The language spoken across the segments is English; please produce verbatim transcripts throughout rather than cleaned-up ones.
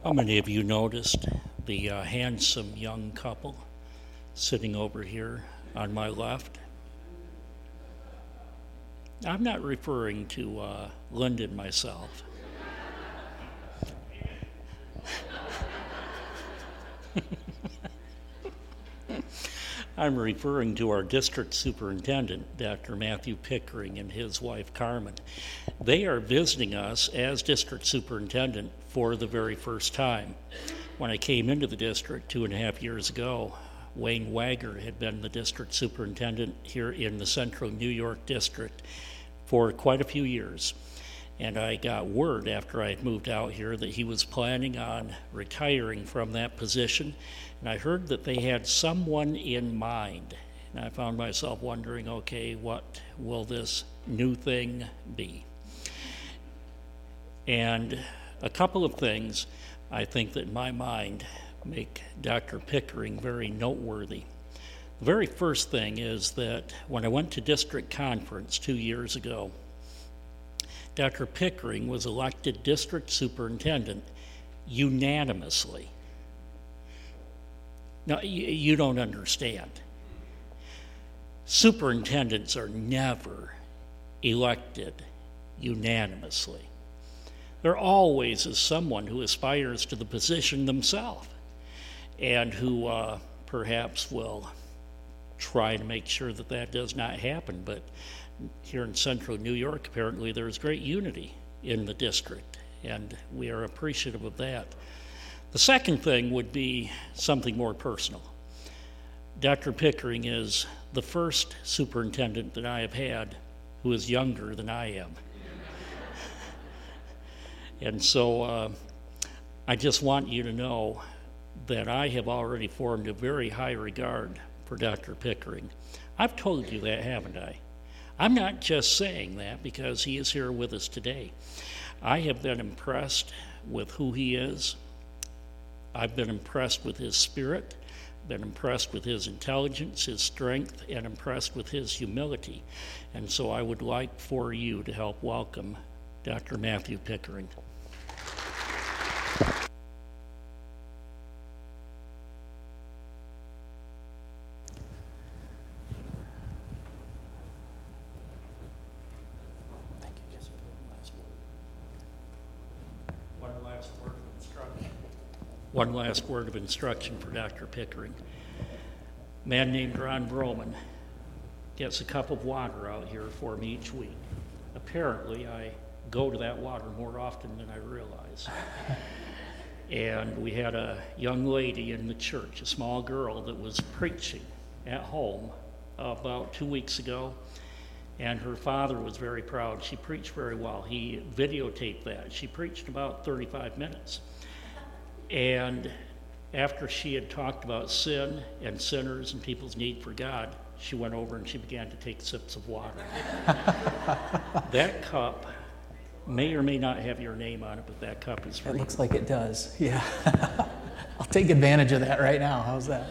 How many of you noticed the uh, handsome young couple sitting over here on my left? I'm not referring to uh, Linda and myself. I'm referring to our district superintendent, Doctor Matthew Pickering, and his wife, Carmen. They are visiting us as district superintendent for the very first time. When I came into the district two and a half years ago, Wayne Wagger had been the district superintendent here in the central New York district for quite a few years. And I got word after I had moved out here that he was planning on retiring from that position. And I heard that they had someone in mind. And I found myself wondering, okay, what will this new thing be? And a couple of things I think that in my mind make Doctor Pickering very noteworthy. The very first thing is that when I went to district conference two years ago, Doctor Pickering was elected district superintendent unanimously. Now, you, you don't understand. Superintendents are never elected unanimously. There always is someone who aspires to the position themselves and who uh, perhaps will try to make sure that that does not happen. But here in central New York, apparently there is great unity in the district, and we are appreciative of that. The second thing would be something more personal. Doctor Pickering is the first superintendent that I have had who is younger than I am. And so uh, I just want you to know that I have already formed a very high regard for Doctor Pickering. I've told you that, haven't I? I'm not just saying that because he is here with us today. I have been impressed with who he is. I've been impressed with his spirit, been impressed with his intelligence, his strength, and impressed with his humility. And so I would like for you to help welcome Doctor Matthew Pickering. One last word of instruction for Doctor Pickering. A man named Ron Broman gets a cup of water out here for me each week. Apparently, I go to that water more often than I realize. And we had a young lady in the church, a small girl that was preaching at home about two weeks ago, and her father was very proud. She preached very well. He videotaped that. She preached about thirty-five minutes. And after she had talked about sin and sinners and people's need for God, she went over and she began to take sips of water. That cup may or may not have your name on it, but that cup is free. It looks like it does, yeah. I'll take advantage of that right now. How's that?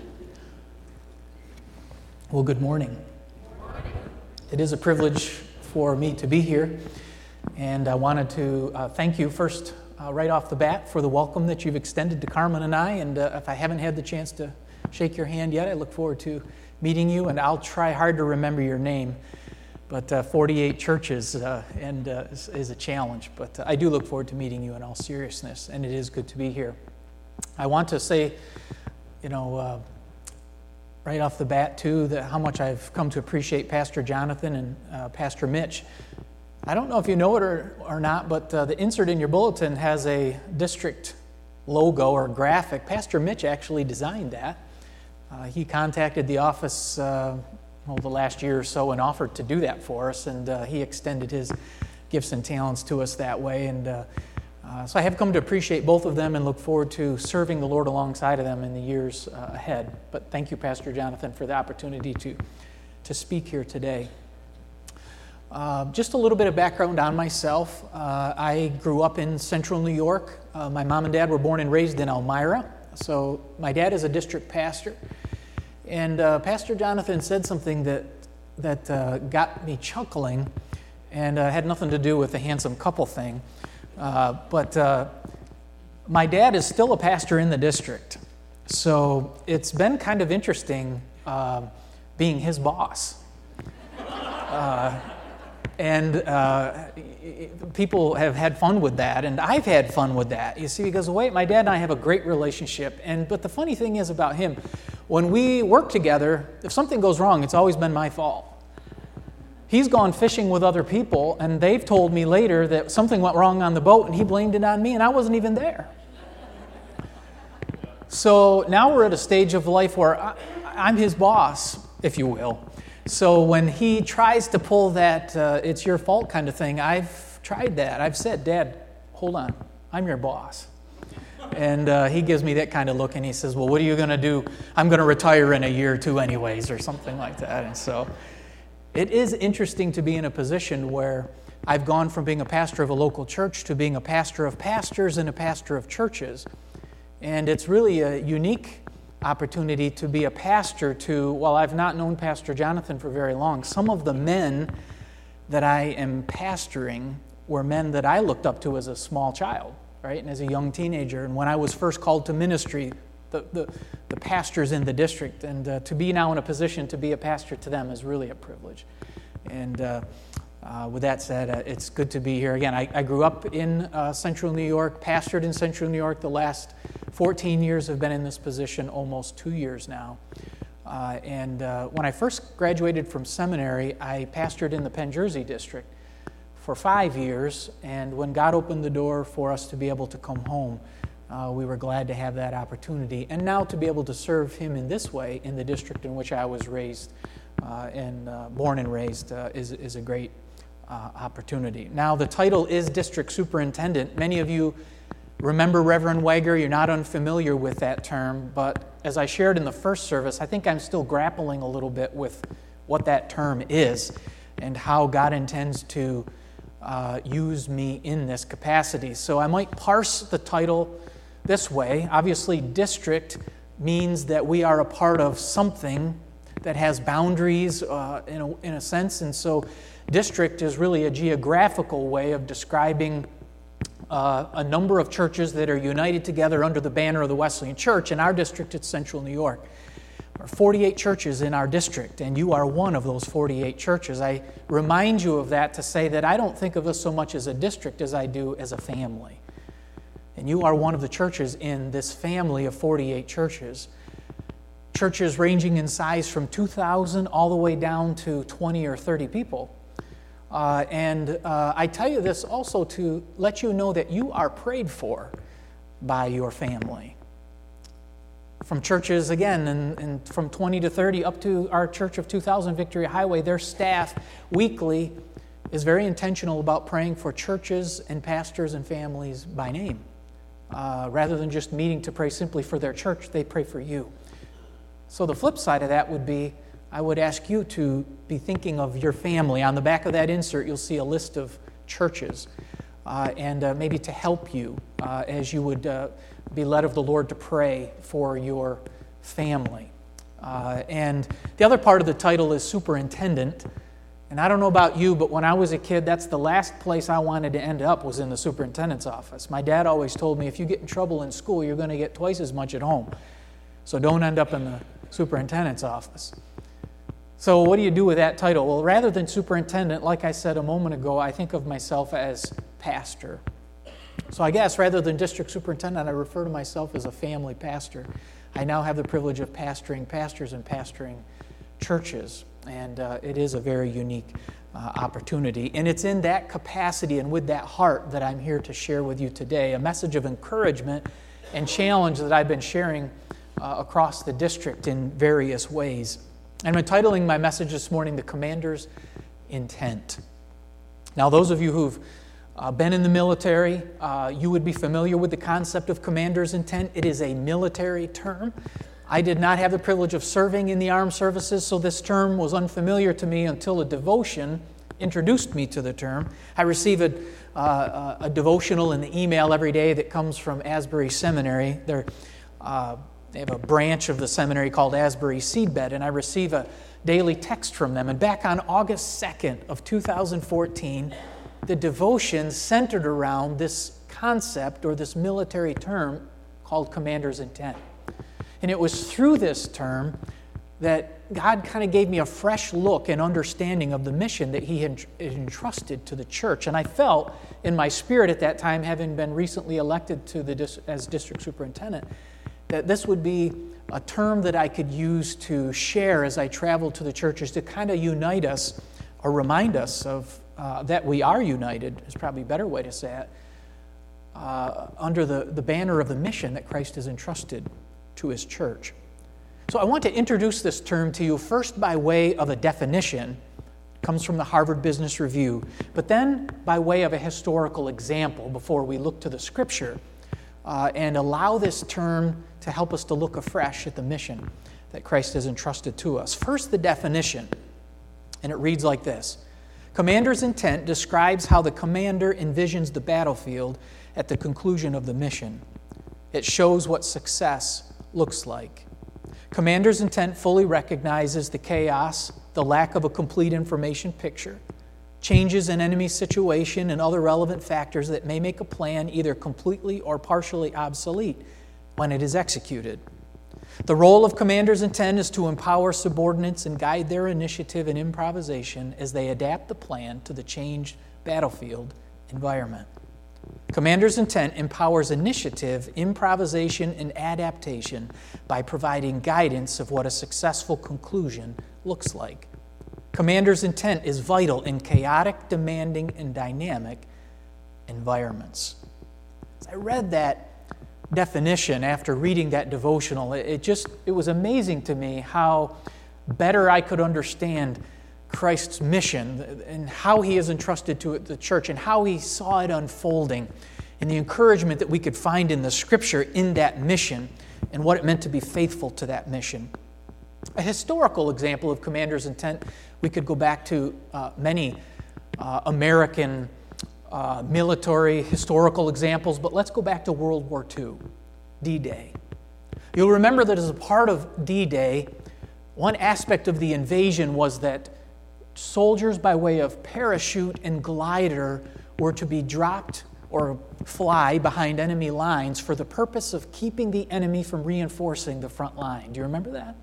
Well, good morning. Good morning. It is a privilege for me to be here, and I wanted to uh, thank you first Uh, right off the bat for the welcome that you've extended to Carmen and I, and uh, if I haven't had the chance to shake your hand yet, I look forward to meeting you, and I'll try hard to remember your name, but uh, forty-eight churches uh, and uh, is, is a challenge, but uh, I do look forward to meeting you in all seriousness, and it is good to be here. I want to say, you know, uh, right off the bat too, that how much I've come to appreciate Pastor Jonathan and uh, Pastor Mitch. I don't know if you know it or, or not, but uh, the insert in your bulletin has a district logo or graphic. Pastor Mitch actually designed that. Uh, he contacted the office uh, over the last year or so and offered to do that for us, and uh, he extended his gifts and talents to us that way. And uh, uh, so I have come to appreciate both of them and look forward to serving the Lord alongside of them in the years uh, ahead. But thank you, Pastor Jonathan, for the opportunity to, to speak here today. Uh, just a little bit of background on myself. Uh, I grew up in central New York. Uh, my mom and dad were born and raised in Elmira. So my dad is a district pastor. And uh, Pastor Jonathan said something that, that uh, got me chuckling and uh, had nothing to do with the handsome couple thing. Uh, but uh, My dad is still a pastor in the district, so it's been kind of interesting uh, being his boss. Uh, and uh, people have had fun with that, and I've had fun with that. You see, because wait, my dad and I have a great relationship, and but the funny thing is about him, when we work together, if something goes wrong, it's always been my fault. He's gone fishing with other people, and they've told me later that something went wrong on the boat, and he blamed it on me, and I wasn't even there. So now we're at a stage of life where I, I'm his boss, if you will. So when he tries to pull that uh, it's your fault kind of thing, I've tried that. I've said, Dad, hold on, I'm your boss. And uh, he gives me that kind of look, and he says, well, what are you going to do? I'm going to retire in a year or two anyways, or something like that. And so it is interesting to be in a position where I've gone from being a pastor of a local church to being a pastor of pastors and a pastor of churches. And it's really a unique opportunity to be a pastor to, while I've not known Pastor Jonathan for very long, some of the men that I am pastoring were men that I looked up to as a small child, right, and as a young teenager. And when I was first called to ministry, the, the, the pastors in the district, and uh, to be now in a position to be a pastor to them is really a privilege. And uh, uh, with that said, uh, it's good to be here. Again, I, I grew up in uh, Central New York, pastored in Central New York the last fourteen years, have been in this position almost two years now. Uh, and uh, when I first graduated from seminary, I pastored in the Penn Jersey district for five years. And when God opened the door for us to be able to come home, uh, we were glad to have that opportunity. And now to be able to serve Him in this way in the district in which I was raised uh, and uh, born and raised uh, is, is a great uh, opportunity. Now, the title is District Superintendent. Many of you remember Reverend Wager. You're not unfamiliar with that term, but as I shared in the first service, I think I'm still grappling a little bit with what that term is and how God intends to uh, use me in this capacity. So I might parse the title this way. Obviously, district means that we are a part of something that has boundaries uh, in, a, in a sense, and so district is really a geographical way of describing Uh, a number of churches that are united together under the banner of the Wesleyan Church. In our district, it's Central New York. There are forty-eight churches in our district, and you are one of those forty-eight churches. I remind you of that to say that I don't think of us so much as a district as I do as a family. And you are one of the churches in this family of forty-eight churches. Churches ranging in size from two thousand all the way down to twenty or thirty people. Uh, and uh, I tell you this also to let you know that you are prayed for by your family. From churches, again, and, and from twenty to thirty up to our Church of two thousand Victory Highway, their staff weekly is very intentional about praying for churches and pastors and families by name. Uh, rather than just meeting to pray simply for their church, they pray for you. So the flip side of that would be, I would ask you to be thinking of your family. On the back of that insert, you'll see a list of churches, uh, and uh, maybe to help you uh, as you would uh, be led of the Lord to pray for your family. Uh, and the other part of the title is superintendent. And I don't know about you, but when I was a kid, that's the last place I wanted to end up, was in the superintendent's office. My dad always told me, if you get in trouble in school, you're going to get twice as much at home. So don't end up in the superintendent's office. So what do you do with that title? Well, rather than superintendent, like I said a moment ago, I think of myself as pastor. So I guess rather than district superintendent, I refer to myself as a family pastor. I now have the privilege of pastoring pastors and pastoring churches, and uh, it is a very unique uh, opportunity. And it's in that capacity and with that heart that I'm here to share with you today, a message of encouragement and challenge that I've been sharing uh, across the district in various ways. I'm entitling my message this morning, The Commander's Intent. Now, those of you who've uh, been in the military, uh, you would be familiar with the concept of commander's intent. It is a military term. I did not have the privilege of serving in the armed services, so this term was unfamiliar to me until a devotion introduced me to the term. I receive a, uh, a devotional in the email every day that comes from Asbury Seminary. They're uh, They have a branch of the seminary called Asbury Seedbed, and I receive a daily text from them. And back on August second of two thousand fourteen, the devotion centered around this concept or this military term called commander's intent. And it was through this term that God kind of gave me a fresh look and understanding of the mission that He had entrusted to the church. And I felt in my spirit at that time, having been recently elected to the as district superintendent, that this would be a term that I could use to share as I traveled to the churches to kind of unite us or remind us of uh, that we are united, is probably a better way to say it, uh, under the, the banner of the mission that Christ has entrusted to His church. So I want to introduce this term to you first by way of a definition. It comes from the Harvard Business Review, but then by way of a historical example before we look to the Scripture uh, and allow this term to help us to look afresh at the mission that Christ has entrusted to us. First, the definition, and it reads like this. Commander's intent describes how the commander envisions the battlefield at the conclusion of the mission. It shows what success looks like. Commander's intent fully recognizes the chaos, the lack of a complete information picture, changes in enemy situation, and other relevant factors that may make a plan either completely or partially obsolete when it is executed. The role of commander's intent is to empower subordinates and guide their initiative and improvisation as they adapt the plan to the changed battlefield environment. Commander's intent empowers initiative, improvisation, and adaptation by providing guidance of what a successful conclusion looks like. Commander's intent is vital in chaotic, demanding, and dynamic environments. As I read that definition after reading that devotional, it just it was amazing to me how better I could understand Christ's mission and how He is entrusted to the church and how He saw it unfolding and the encouragement that we could find in the Scripture in that mission and what it meant to be faithful to that mission. A historical example of commander's intent, we could go back to uh, many uh, American uh, military historical examples, but let's go back to World War Two, D-Day. You'll remember that as a part of D-Day, one aspect of the invasion was that soldiers by way of parachute and glider were to be dropped or fly behind enemy lines for the purpose of keeping the enemy from reinforcing the front line. Do you remember that?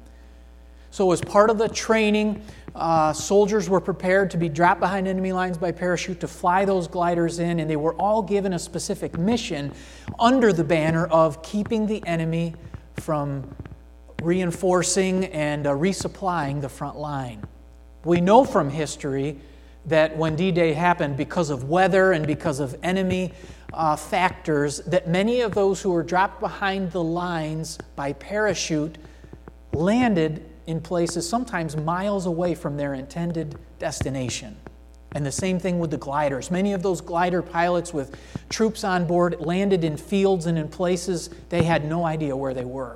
So as part of the training, uh, soldiers were prepared to be dropped behind enemy lines by parachute to fly those gliders in, and they were all given a specific mission under the banner of keeping the enemy from reinforcing and uh, resupplying the front line. We know from history that when D-Day happened, because of weather and because of enemy uh, factors, that many of those who were dropped behind the lines by parachute landed in places sometimes miles away from their intended destination. And the same thing with the gliders. Many of those glider pilots with troops on board landed in fields and in places they had no idea where they were.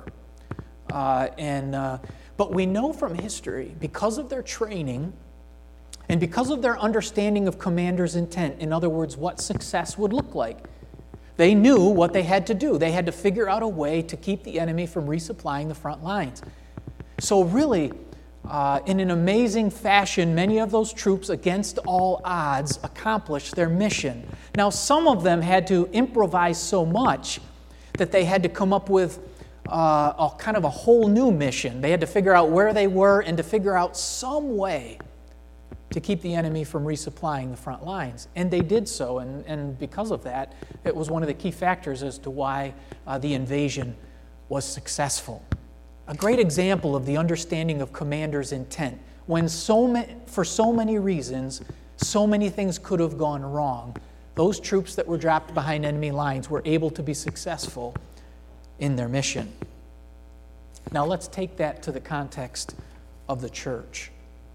Uh, and... Uh, But we know from history, because of their training and because of their understanding of commander's intent, in other words, what success would look like, they knew what they had to do. They had to figure out a way to keep the enemy from resupplying the front lines. So really, uh, in an amazing fashion, many of those troops, against all odds, accomplished their mission. Now, some of them had to improvise so much that they had to come up with Uh, a kind of a whole new mission. They had to figure out where they were and to figure out some way to keep the enemy from resupplying the front lines. And they did so, and, and because of that, it was one of the key factors as to why uh, the invasion was successful. A great example of the understanding of commander's intent. When so ma- for so many reasons, so many things could have gone wrong, those troops that were dropped behind enemy lines were able to be successful in their mission. Now let's take that to the context of the church.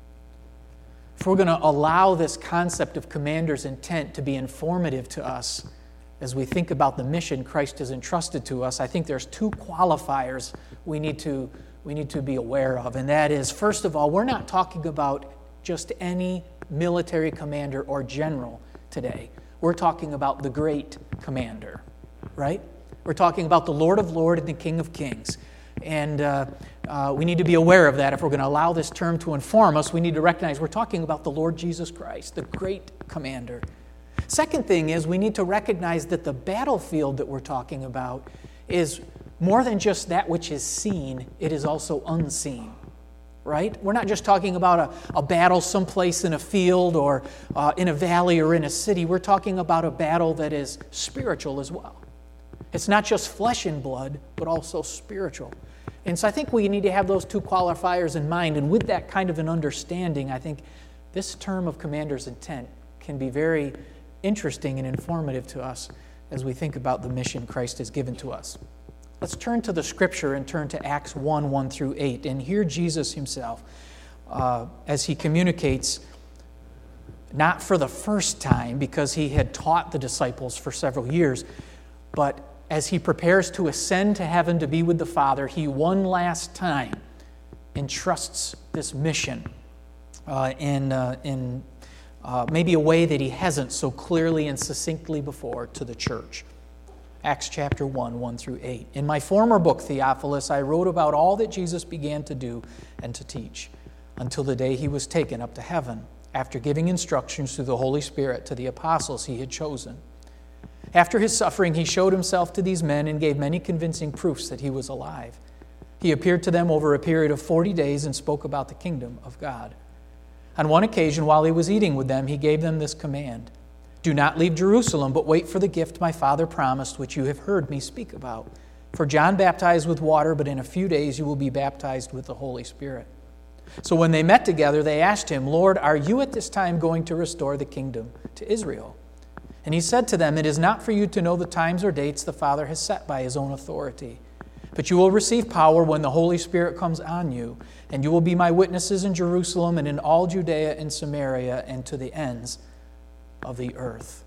If we're going to allow this concept of commander's intent to be informative to us as we think about the mission Christ has entrusted to us, I think there's two qualifiers we need to, we need to be aware of. And that is, first of all, we're not talking about just any military commander or general today. We're talking about the great commander, right? We're talking about the Lord of Lords and the King of Kings. And uh, uh, we need to be aware of that. If we're going to allow this term to inform us, we need to recognize we're talking about the Lord Jesus Christ, the great commander. Second thing is we need to recognize that the battlefield that we're talking about is more than just that which is seen, it is also unseen. Right? We're not just talking about a, a battle someplace in a field or uh, in a valley or in a city. We're talking about a battle that is spiritual as well. It's not just flesh and blood, but also spiritual. And so I think we need to have those two qualifiers in mind. And with that kind of an understanding, I think this term of commander's intent can be very interesting and informative to us as we think about the mission Christ has given to us. Let's turn to the Scripture and turn to Acts one, one through eight, and hear Jesus himself uh, as he communicates, not for the first time, because he had taught the disciples for several years, but as he prepares to ascend to heaven to be with the Father, he one last time entrusts this mission uh, in, uh, in uh, maybe a way that he hasn't so clearly and succinctly before to the church. Acts chapter one, one through eight. In my former book, Theophilus, I wrote about all that Jesus began to do and to teach until the day he was taken up to heaven, after giving instructions through the Holy Spirit to the apostles he had chosen. After his suffering, he showed himself to these men and gave many convincing proofs that he was alive. He appeared to them over a period of forty days and spoke about the kingdom of God. On one occasion, while he was eating with them, he gave them this command: do not leave Jerusalem, but wait for the gift my Father promised, which you have heard me speak about. For John baptized with water, but in a few days you will be baptized with the Holy Spirit. So when they met together, they asked him, Lord, are you at this time going to restore the kingdom to Israel? And he said to them, it is not for you to know the times or dates the Father has set by his own authority. But you will receive power when the Holy Spirit comes on you, and you will be my witnesses in Jerusalem and in all Judea and Samaria and to the ends of the earth.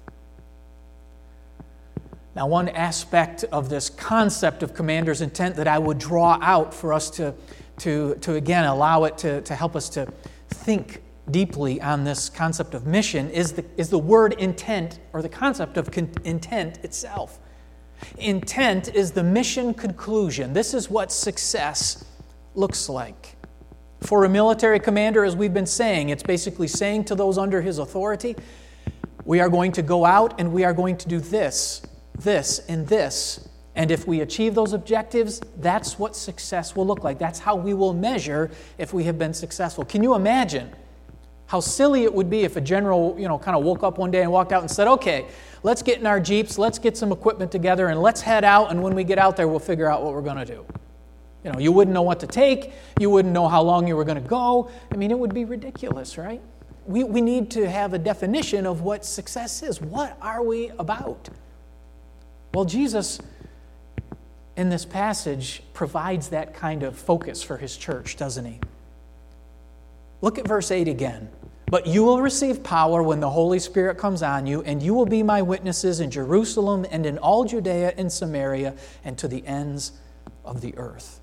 Now, one aspect of this concept of commander's intent that I would draw out for us to, to, to again, allow it to, to help us to think deeply on this concept of mission is the, is the word intent, or the concept of con- intent itself. Intent is the mission conclusion. This is what success looks like. For a military commander, as we've been saying, it's basically saying to those under his authority, we are going to go out and we are going to do this, this, and this. And if we achieve those objectives, that's what success will look like. That's how we will measure if we have been successful. Can you imagine how silly it would be if a general, you know, kind of woke up one day and walked out and said, okay, let's get in our Jeeps, let's get some equipment together, and let's head out, and when we get out there, we'll figure out what we're going to do. You know, you wouldn't know what to take. You wouldn't know how long you were going to go. I mean, it would be ridiculous, right? We, we need to have a definition of what success is. What are we about? Well, Jesus, in this passage, provides that kind of focus for his church, doesn't he? Look at verse eight again. But you will receive power when the Holy Spirit comes on you, and you will be my witnesses in Jerusalem and in all Judea and Samaria and to the ends of the earth.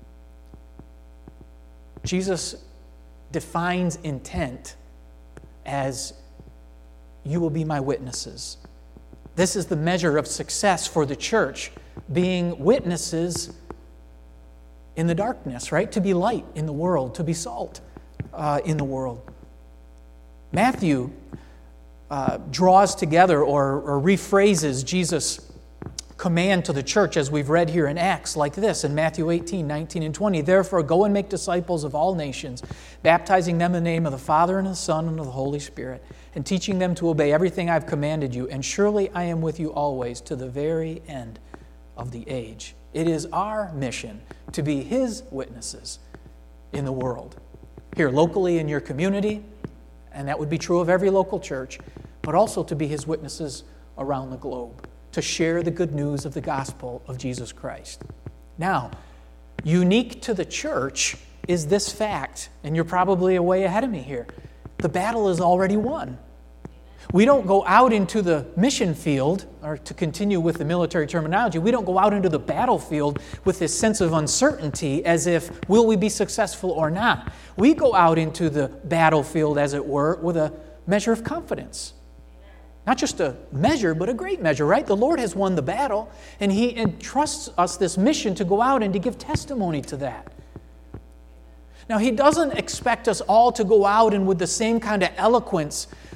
Jesus defines intent as you will be my witnesses. This is the measure of success for the church, being witnesses in the darkness, right? To be light in the world, to be salt uh, in the world. Matthew uh, draws together or, or rephrases Jesus' command to the church, as we've read here in Acts, like this in Matthew eighteen, nineteen, and twenty. Therefore, go and make disciples of all nations, baptizing them in the name of the Father and of the Son and of the Holy Spirit, and teaching them to obey everything I've commanded you. And surely I am with you always to the very end of the age. It is our mission to be his witnesses in the world, here locally in your community, and that would be true of every local church, but also to be his witnesses around the globe, to share the good news of the gospel of Jesus Christ. Now, unique to the church is this fact, and you're probably way ahead of me here. The battle is already won. We don't go out into the mission field, or to continue with the military terminology, we don't go out into the battlefield with this sense of uncertainty as if, will we be successful or not? We go out into the battlefield, as it were, with a measure of confidence. Not just a measure, but a great measure, right? The Lord has won the battle, and he entrusts us this mission to go out and to give testimony to that. Now, he doesn't expect us all to go out and with the same kind of eloquence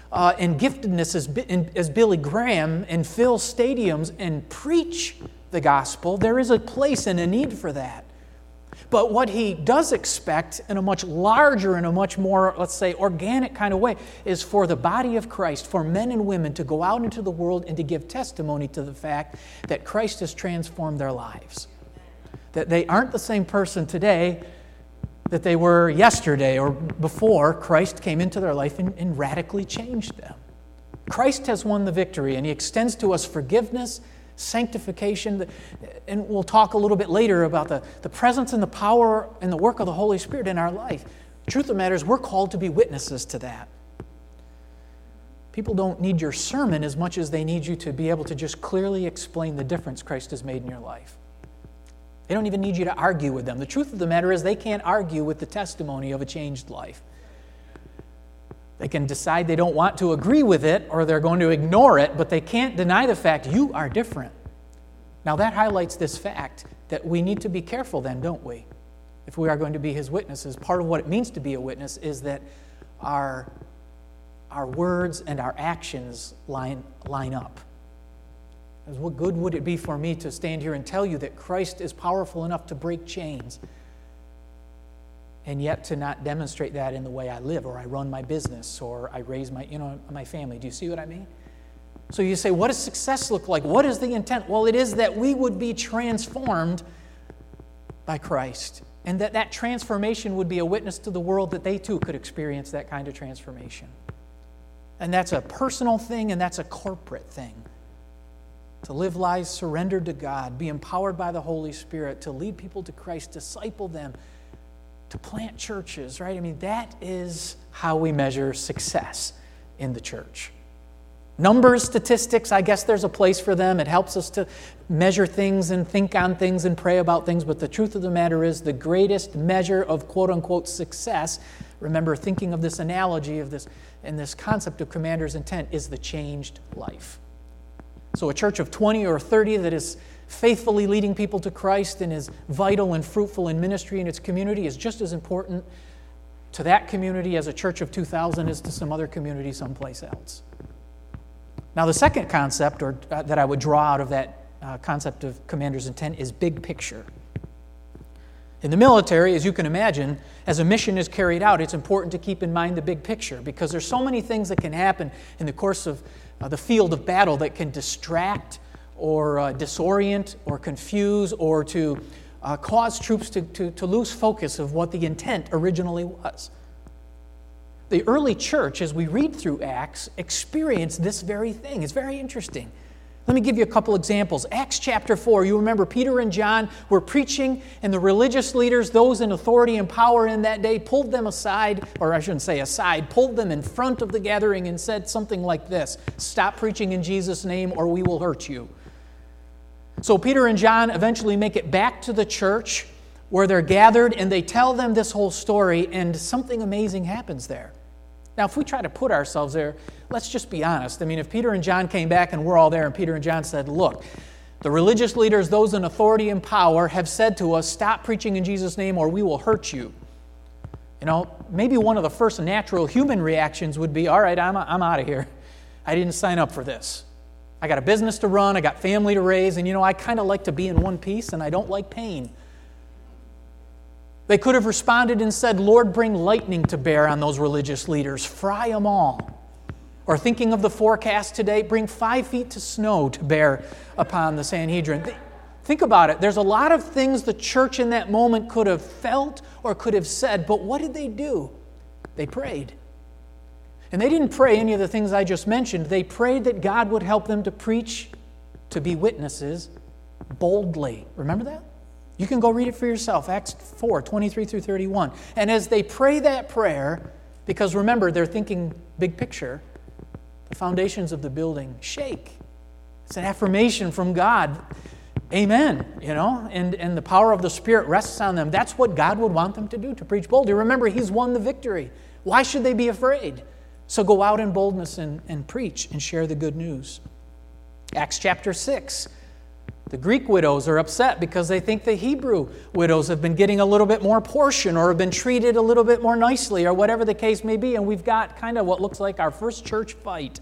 uh, and giftedness as, as Billy Graham and fill stadiums and preach the gospel. There is a place and a need for that. But what he does expect in a much larger and a much more, let's say, organic kind of way is for the body of Christ, for men and women to go out into the world and to give testimony to the fact that Christ has transformed their lives. That they aren't the same person today that they were yesterday or before Christ came into their life and, and radically changed them. Christ has won the victory, and he extends to us forgiveness, sanctification, and we'll talk a little bit later about the, the presence and the power and the work of the Holy Spirit in our life. The truth of the matter is we're called to be witnesses to that. People don't need your sermon as much as they need you to be able to just clearly explain the difference Christ has made in your life. They don't even need you to argue with them. The truth of the matter is they can't argue with the testimony of a changed life. They can decide they don't want to agree with it or they're going to ignore it, but they can't deny the fact you are different. Now that highlights this fact that we need to be careful then, don't we? If we are going to be his witnesses, part of what it means to be a witness is that our, our words and our actions line, line up. Because what good would it be for me to stand here and tell you that Christ is powerful enough to break chains, and yet to not demonstrate that in the way I live, or I run my business, or I raise my, you know, my family. Do you see what I mean? So you say, what does success look like? What is the intent? Well, it is that we would be transformed by Christ, and that that transformation would be a witness to the world that they too could experience that kind of transformation. And that's a personal thing, and that's a corporate thing. To live lives surrendered to God, be empowered by the Holy Spirit, to lead people to Christ, disciple them, to plant churches, right? I mean, that is how we measure success in the church. Numbers, statistics, I guess there's a place for them. It helps us to measure things and think on things and pray about things, but the truth of the matter is the greatest measure of quote-unquote success, remember thinking of this analogy of this and this concept of commander's intent, is the changed life. So a church of twenty or thirty that is faithfully leading people to Christ and is vital and fruitful in ministry in its community is just as important to that community as a church of two thousand is to some other community someplace else. Now the second concept or uh, that I would draw out of that uh, concept of commander's intent is big picture. In the military, as you can imagine, as a mission is carried out, it's important to keep in mind the big picture because there's so many things that can happen in the course of uh, the field of battle that can distract or uh, disorient or confuse or to uh, cause troops to, to, to lose focus of what the intent originally was. The early church, as we read through Acts, experienced this very thing. It's very interesting. Let me give you a couple examples. Acts chapter four, you remember Peter and John were preaching, and the religious leaders, those in authority and power in that day, pulled them aside, or I shouldn't say aside, pulled them in front of the gathering and said something like this: "Stop preaching in Jesus' name or we will hurt you." So Peter and John eventually make it back to the church where they're gathered, and they tell them this whole story, and something amazing happens there. Now, if we try to put ourselves there, let's just be honest. I mean, if Peter and John came back and we're all there, and Peter and John said, "Look, the religious leaders, those in authority and power, have said to us, stop preaching in Jesus' name or we will hurt you." You know, maybe one of the first natural human reactions would be, all right, I'm, I'm out of here. I didn't sign up for this. I got a business to run, I got family to raise, and you know, I kind of like to be in one piece, and I don't like pain. They could have responded and said, "Lord, bring lightning to bear on those religious leaders. Fry them all." Or thinking of the forecast today, bring five feet to snow to bear upon the Sanhedrin. Think about it. There's a lot of things the church in that moment could have felt or could have said, but what did they do? They prayed. And they didn't pray any of the things I just mentioned. They prayed that God would help them to preach, to be witnesses boldly. Remember that? You can go read it for yourself, Acts four, twenty-three through thirty-one. And as they pray that prayer, because remember, they're thinking big picture, the foundations of the building shake. It's an affirmation from God. Amen, you know, and, and the power of the Spirit rests on them. That's what God would want them to do, to preach boldly. Remember, He's won the victory. Why should they be afraid? So go out in boldness and, and preach and share the good news. Acts chapter six. The Greek widows are upset because they think the Hebrew widows have been getting a little bit more portion or have been treated a little bit more nicely or whatever the case may be, and we've got kind of what looks like our first church fight.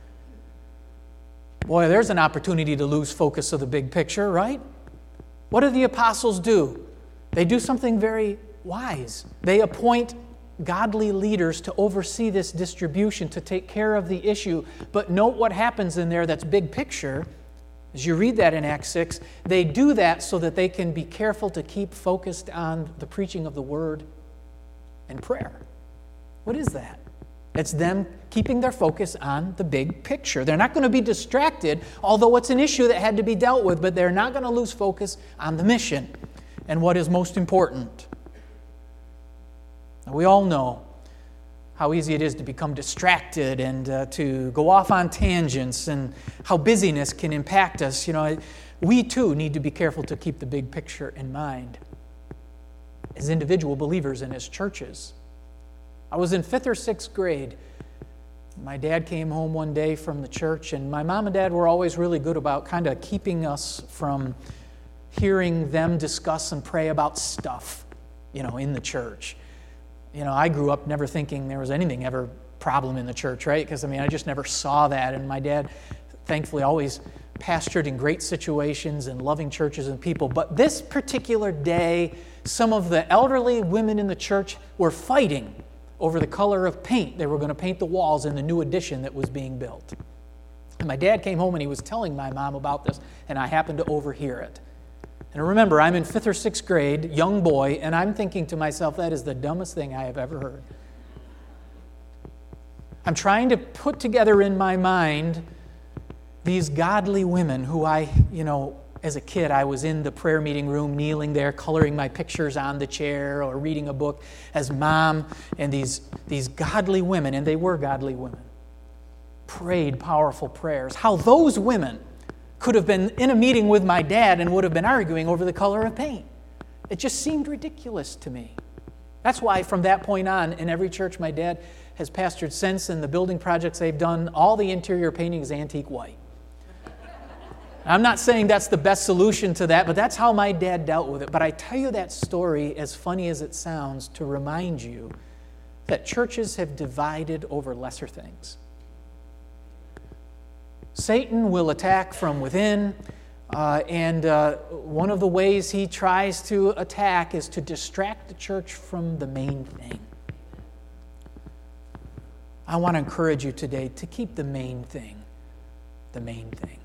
Boy, there's an opportunity to lose focus of the big picture, right? What do the apostles do? They do something very wise. They appoint godly leaders to oversee this distribution, to take care of the issue. But note what happens in there that's big picture. As you read that in Acts six, they do that so that they can be careful to keep focused on the preaching of the word and prayer. What is that? It's them keeping their focus on the big picture. They're not going to be distracted, although it's an issue that had to be dealt with, but they're not going to lose focus on the mission and what is most important. Now, we all know how easy it is to become distracted and uh, to go off on tangents and how busyness can impact us. You know, we too need to be careful to keep the big picture in mind as individual believers and as churches. I was in fifth or sixth grade. My dad came home one day from the church, and my mom and dad were always really good about kind of keeping us from hearing them discuss and pray about stuff, you know, in the church. You know, I grew up never thinking there was anything ever problem in the church, right? Because, I mean, I just never saw that. And my dad, thankfully, always pastored in great situations and loving churches and people. But this particular day, some of the elderly women in the church were fighting over the color of paint. They were going to paint the walls in the new addition that was being built. And my dad came home and he was telling my mom about this, and I happened to overhear it. And remember, I'm in fifth or sixth grade, young boy, and I'm thinking to myself, that is the dumbest thing I have ever heard. I'm trying to put together in my mind these godly women who I, you know, as a kid, I was in the prayer meeting room, kneeling there, coloring my pictures on the chair or reading a book as mom, and these, these godly women, and they were godly women, prayed powerful prayers. How those women could have been in a meeting with my dad and would have been arguing over the color of paint. It just seemed ridiculous to me. That's why from that point on, in every church my dad has pastored since, and the building projects they've done, all the interior painting is antique white. I'm not saying that's the best solution to that, but that's how my dad dealt with it. But I tell you that story, as funny as it sounds, to remind you that churches have divided over lesser things. Satan will attack from within, uh, and uh, one of the ways he tries to attack is to distract the church from the main thing. I want to encourage you today to keep the main thing, the main thing.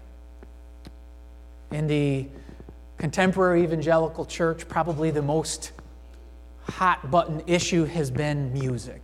In the contemporary evangelical church, probably the most hot-button issue has been music.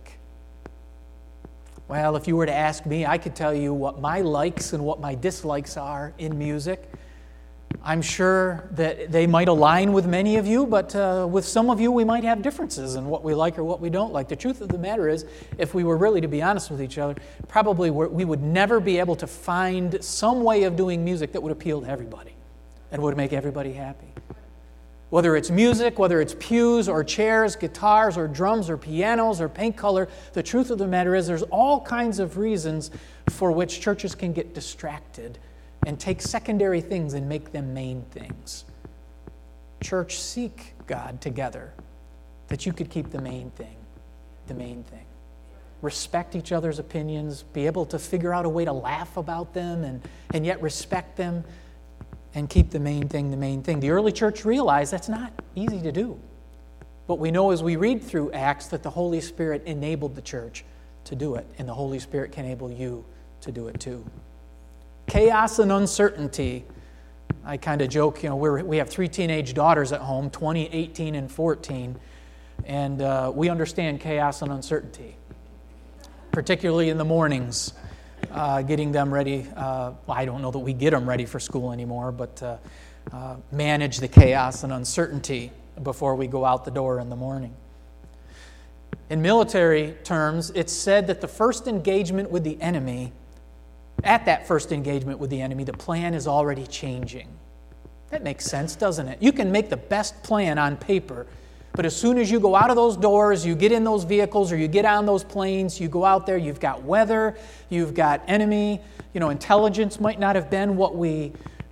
Well, if you were to ask me, I could tell you what my likes and what my dislikes are in music. I'm sure that they might align with many of you, but uh, with some of you we might have differences in what we like or what we don't like. The truth of the matter is, if we were really to be honest with each other, probably we're, we would never be able to find some way of doing music that would appeal to everybody and would make everybody happy. Whether it's music, whether it's pews or chairs, guitars or drums or pianos or paint color, the truth of the matter is there's all kinds of reasons for which churches can get distracted and take secondary things and make them main things. Church, seek God together that you could keep the main thing, the main thing. Respect each other's opinions, be able to figure out a way to laugh about them and, and yet respect them, and keep the main thing the main thing. The early church realized that's not easy to do. But we know as we read through Acts that the Holy Spirit enabled the church to do it, and the Holy Spirit can enable you to do it too. Chaos and uncertainty. I kind of joke, you know, we're, we have three teenage daughters at home, twenty, eighteen, and fourteen, and uh, we understand chaos and uncertainty, particularly in the mornings. Uh, getting them ready. Uh, well, I don't know that we get them ready for school anymore, but uh, uh, manage the chaos and uncertainty before we go out the door in the morning. In military terms, it's said that the first engagement with the enemy, at that first engagement with the enemy, the plan is already changing. That makes sense, doesn't it? You can make the best plan on paper, but as soon as you go out of those doors, you get in those vehicles or you get on those planes, you go out there, you've got weather, you've got enemy, you know, intelligence might not have been what we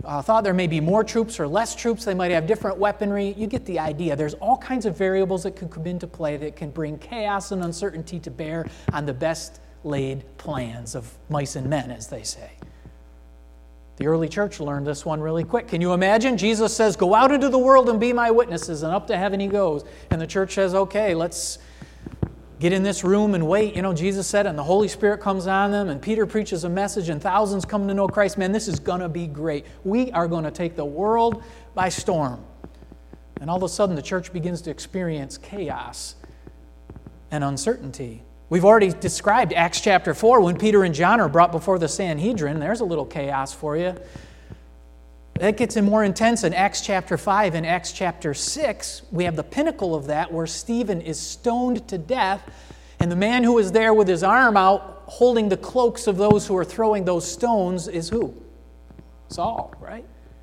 uh, thought there may be more troops or less troops. They might have different weaponry. You get the idea. There's all kinds of variables that could come into play that can bring chaos and uncertainty to bear on the best laid plans of mice and men, as they say. The early church learned this one really quick. Can you imagine? Jesus says, go out into the world and be my witnesses, and up to heaven he goes. And the church says, okay, let's get in this room and wait. You know, Jesus said, and the Holy Spirit comes on them, and Peter preaches a message, and thousands come to know Christ. Man, this is going to be great. We are going to take the world by storm. And all of a sudden, the church begins to experience chaos and uncertainty. We've already described Acts chapter four, when Peter and John are brought before the Sanhedrin. There's a little chaos for you. That gets more intense in Acts chapter five. In Acts chapter six, we have the pinnacle of that, where Stephen is stoned to death, and the man who is there with his arm out, holding the cloaks of those who are throwing those stones, is who? Saul, right?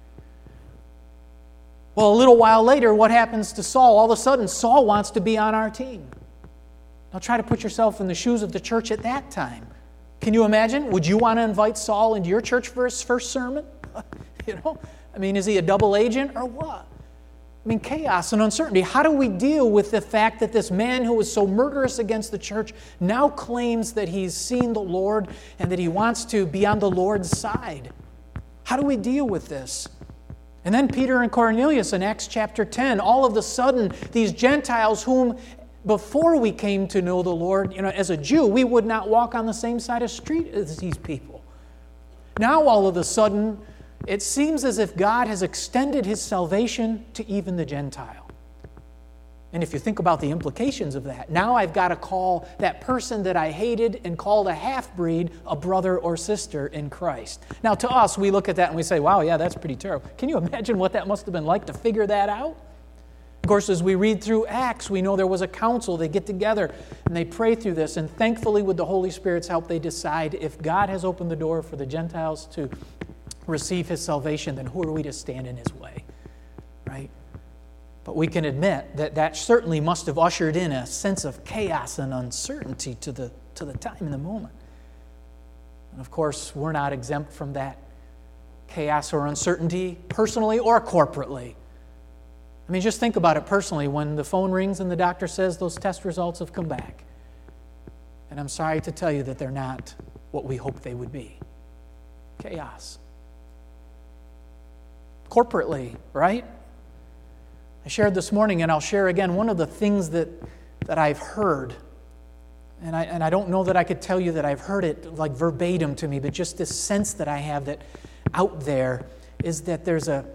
Well, a little while later, what happens to Saul? All of a sudden, Saul wants to be on our team. Now try to put yourself in the shoes of the church at that time. Can you imagine? Would you want to invite Saul into your church for his first sermon? You know, I mean, is he a double agent or what? I mean, chaos and uncertainty. How do we deal with the fact that this man who was so murderous against the church now claims that he's seen the Lord and that he wants to be on the Lord's side? How do we deal with this? And then Peter and Cornelius in Acts chapter ten, all of a sudden, these Gentiles whom before we came to know the Lord, you know, as a Jew, we would not walk on the same side of the street as these people. Now, all of a sudden, it seems as if God has extended his salvation to even the Gentile. And if you think about the implications of that, now I've got to call that person that I hated and called a half-breed a brother or sister in Christ. Now, to us, we look at that and we say, wow, yeah, that's pretty terrible. Can you imagine what that must have been like to figure that out? Of course, as we read through Acts, we know there was a council. They get together and they pray through this. And thankfully, with the Holy Spirit's help, they decide if God has opened the door for the Gentiles to receive his salvation, then who are we to stand in his way, right? But we can admit that that certainly must have ushered in a sense of chaos and uncertainty to the, to the time and the moment. And of course, we're not exempt from that chaos or uncertainty personally or corporately. I mean, just think about it personally. When the phone rings and the doctor says those test results have come back, and I'm sorry to tell you that they're not what we hoped they would be. Chaos. Corporately, right? I shared this morning, and I'll share again, one of the things that, that I've heard, and I, and I don't know that I could tell you that I've heard it like verbatim to me, but just this sense that I have that out there is that there's a,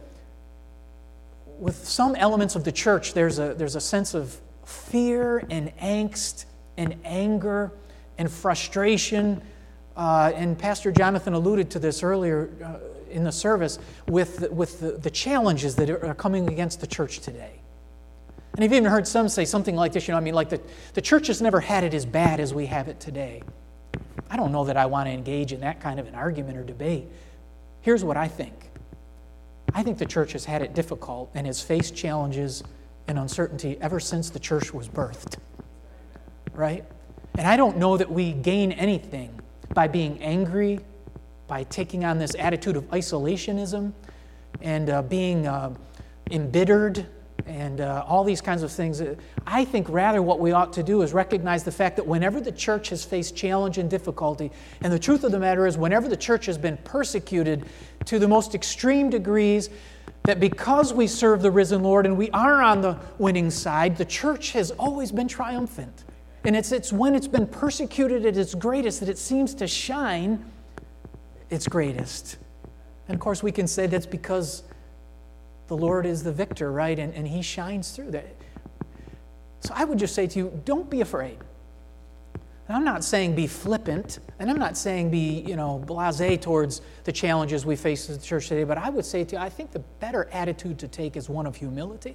with some elements of the church, there's a, there's a sense of fear and angst and anger and frustration. Uh, and Pastor Jonathan alluded to this earlier uh, in the service with, the, with the, the challenges that are coming against the church today. And I've even heard some say something like this, you know, I mean, like the, the church has never had it as bad as we have it today. I don't know that I want to engage in that kind of an argument or debate. Here's what I think. I think the church has had it difficult and has faced challenges and uncertainty ever since the church was birthed, right? And I don't know that we gain anything by being angry, by taking on this attitude of isolationism and uh, being uh, embittered and uh, all these kinds of things. I think rather what we ought to do is recognize the fact that whenever the church has faced challenge and difficulty, and the truth of the matter is whenever the church has been persecuted to the most extreme degrees, that because we serve the risen Lord and we are on the winning side, the church has always been triumphant. And it's, it's when it's been persecuted at its greatest that it seems to shine its greatest. And of course we can say that's because the Lord is the victor, right? And, and he shines through that. So I would just say to you, don't be afraid. And I'm not saying be flippant, and I'm not saying be, you know, blasé towards the challenges we face as the church today, but I would say to you, I think the better attitude to take is one of humility,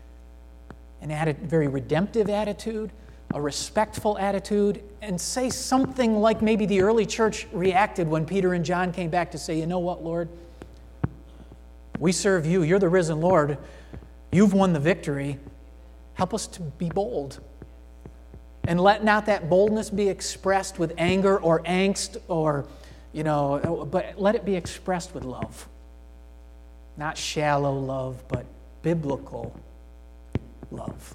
an atti- very redemptive attitude, a respectful attitude, and say something like maybe the early church reacted when Peter and John came back to say, you know what, Lord? We serve you. You're the risen Lord. You've won the victory. Help us to be bold. And let not that boldness be expressed with anger or angst or, you know, but let it be expressed with love. Not shallow love, but biblical love.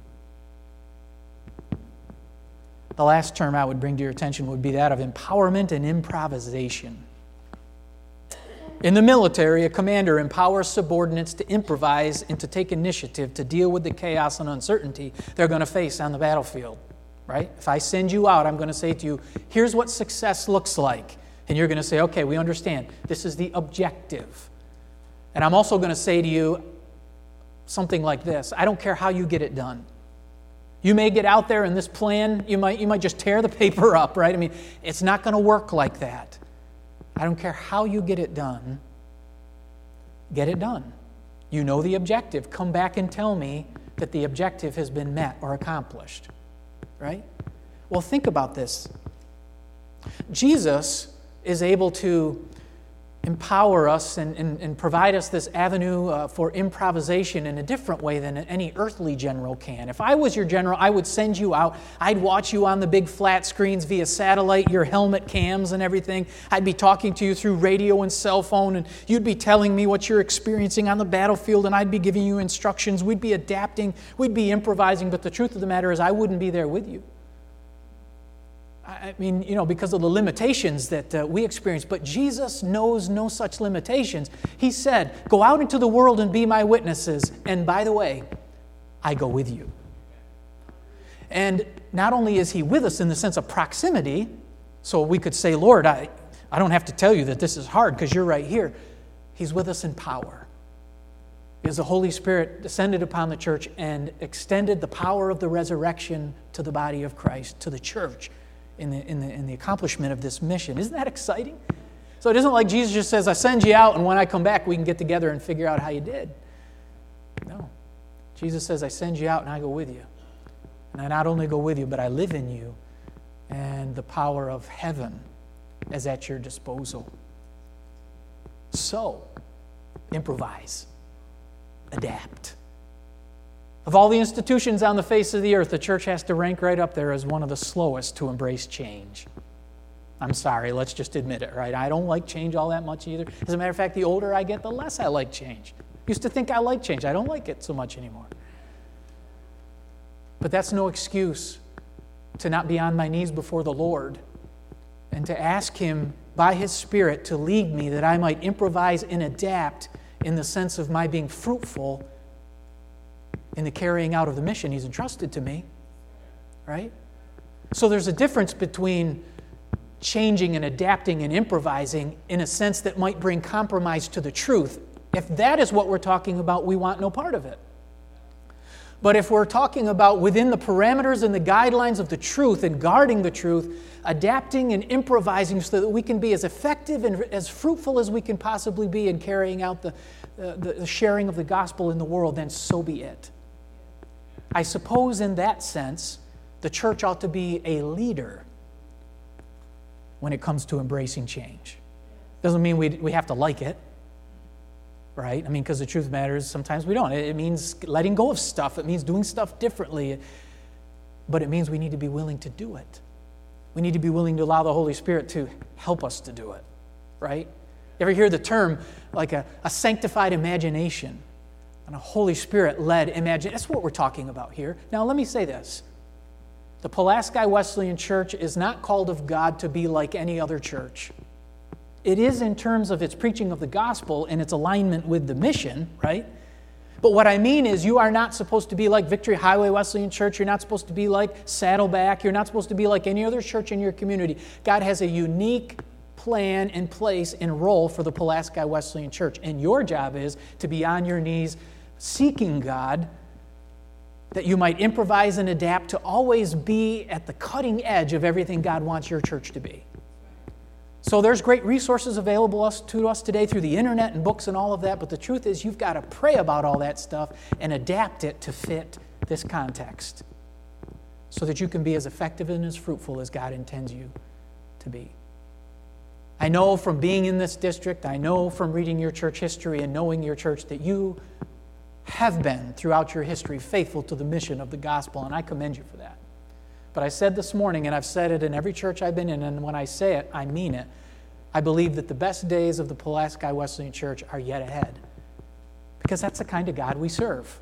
The last term I would bring to your attention would be that of empowerment and improvisation. In the military, a commander empowers subordinates to improvise and to take initiative to deal with the chaos and uncertainty they're going to face on the battlefield, right? If I send you out, I'm going to say to you, here's what success looks like. And you're going to say, okay, we understand. This is the objective. And I'm also going to say to you something like this. I don't care how you get it done. You may get out there in this plan, you might, you might just tear the paper up, right? I mean, it's not going to work like that. I don't care how you get it done. Get it done. You know the objective. Come back and tell me that the objective has been met or accomplished, right? Well, think about this. Jesus is able to empower us and, and, and provide us this avenue uh, for improvisation in a different way than any earthly general can. If I was your general, I would send you out. I'd watch you on the big flat screens via satellite, your helmet cams and everything. I'd be talking to you through radio and cell phone, and you'd be telling me what you're experiencing on the battlefield, and I'd be giving you instructions. We'd be adapting. We'd be improvising. But the truth of the matter is I wouldn't be there with you. I mean, you know, because of the limitations that uh, we experience. But Jesus knows no such limitations. He said, go out into the world and be my witnesses. And by the way, I go with you. And not only is he with us in the sense of proximity, so we could say, Lord, I, I don't have to tell you that this is hard because you're right here. He's with us in power. Because the Holy Spirit descended upon the church and extended the power of the resurrection to the body of Christ, to the church. In the, in, the, in the accomplishment of this mission. Isn't that exciting? So it isn't like Jesus just says, I send you out, and when I come back, we can get together and figure out how you did. No. Jesus says, I send you out, and I go with you. And I not only go with you, but I live in you, and the power of heaven is at your disposal. So, improvise. Adapt. Of all the institutions on the face of the earth, the church has to rank right up there as one of the slowest to embrace change. I'm sorry, let's just admit it, right? I don't like change all that much either. As a matter of fact, the older I get, the less I like change. Used to think I liked change. I don't like it so much anymore. But that's no excuse to not be on my knees before the Lord and to ask Him by His Spirit to lead me that I might improvise and adapt in the sense of my being fruitful in the carrying out of the mission He's entrusted to me, right? So there's a difference between changing and adapting and improvising in a sense that might bring compromise to the truth. If that is what we're talking about, we want no part of it. But if we're talking about within the parameters and the guidelines of the truth and guarding the truth, adapting and improvising so that we can be as effective and as fruitful as we can possibly be in carrying out the, uh, the sharing of the gospel in the world, then so be it. I suppose in that sense, the church ought to be a leader when it comes to embracing change. Doesn't mean we we have to like it, right? I mean, because the truth matters, sometimes we don't. It means letting go of stuff. It means doing stuff differently. But it means we need to be willing to do it. We need to be willing to allow the Holy Spirit to help us to do it, right? You ever hear the term like a, a sanctified imagination? And a Holy Spirit-led imagination. That's what we're talking about here. Now, let me say this. The Pulaski Wesleyan Church is not called of God to be like any other church. It is in terms of its preaching of the gospel and its alignment with the mission, right? But what I mean is you are not supposed to be like Victory Highway Wesleyan Church. You're not supposed to be like Saddleback. You're not supposed to be like any other church in your community. God has a unique plan and place and role for the Pulaski Wesleyan Church. And your job is to be on your knees seeking God that you might improvise and adapt to always be at the cutting edge of everything God wants your church to be. So there's great resources available us, to us today through the internet and books and all of that, but the truth is you've got to pray about all that stuff and adapt it to fit this context so that you can be as effective and as fruitful as God intends you to be. I know from being in this district, I know from reading your church history and knowing your church that you have been, throughout your history, faithful to the mission of the gospel, and I commend you for that. But I said this morning, and I've said it in every church I've been in, and when I say it, I mean it. I believe that the best days of the Pulaski Wesleyan Church are yet ahead. because that's the kind of God we serve.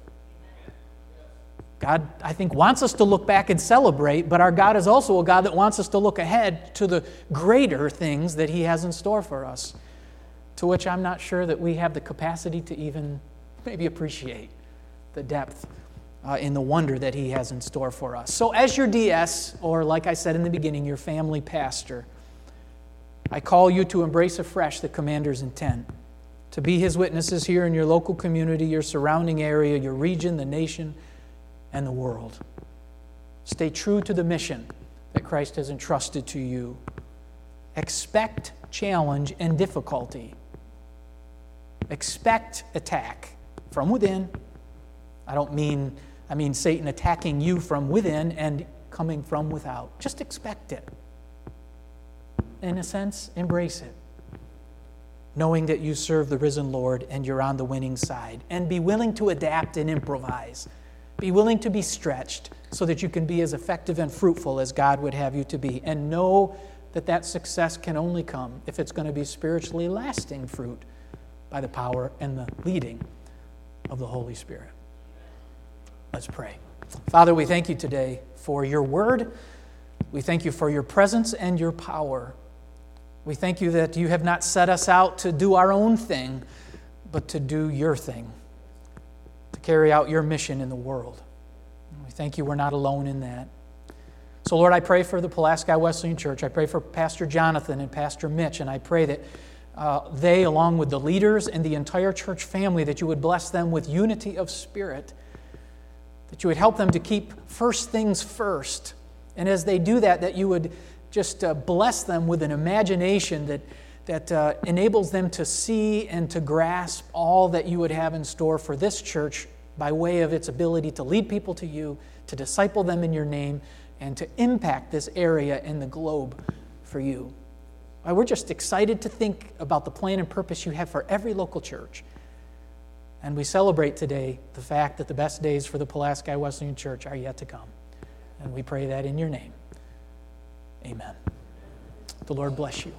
God, I think, wants us to look back and celebrate, but our God is also a God that wants us to look ahead to the greater things that He has in store for us, to which I'm not sure that we have the capacity to even maybe appreciate the depth uh, in the wonder that He has in store for us. So as your D S, or like I said in the beginning, your family pastor, I call you to embrace afresh the Commander's intent, to be His witnesses here in your local community, your surrounding area, your region, the nation, and the world. Stay true to the mission that Christ has entrusted to you. Expect challenge and difficulty. Expect attack from within. I don't mean, I mean Satan attacking you from within and coming from without. Just expect it. In a sense, embrace it, knowing that you serve the risen Lord and you're on the winning side. And be willing to adapt and improvise. Be willing to be stretched so that you can be as effective and fruitful as God would have you to be. And know that that success can only come if it's going to be spiritually lasting fruit by the power and the leading of the Holy Spirit. Let's pray. Father, we thank you today for your word. We thank you for your presence and your power. We thank you that you have not set us out to do our own thing, but to do your thing, to carry out your mission in the world. And we thank you we're not alone in that. So, Lord, I pray for the Pulaski Wesleyan Church. I pray for Pastor Jonathan and Pastor Mitch, and I pray that uh, they, along with the leaders and the entire church family, that you would bless them with unity of spirit, that you would help them to keep first things first. And as they do that, that you would just uh, bless them with an imagination that, that uh, enables them to see and to grasp all that you would have in store for this church by way of its ability to lead people to you, to disciple them in your name, and to impact this area and the globe for you. Uh, we're just excited to think about the plan and purpose you have for every local church. And we celebrate today the fact that the best days for the Pulaski Wesleyan Church are yet to come. And we pray that in your name. Amen. The Lord bless you.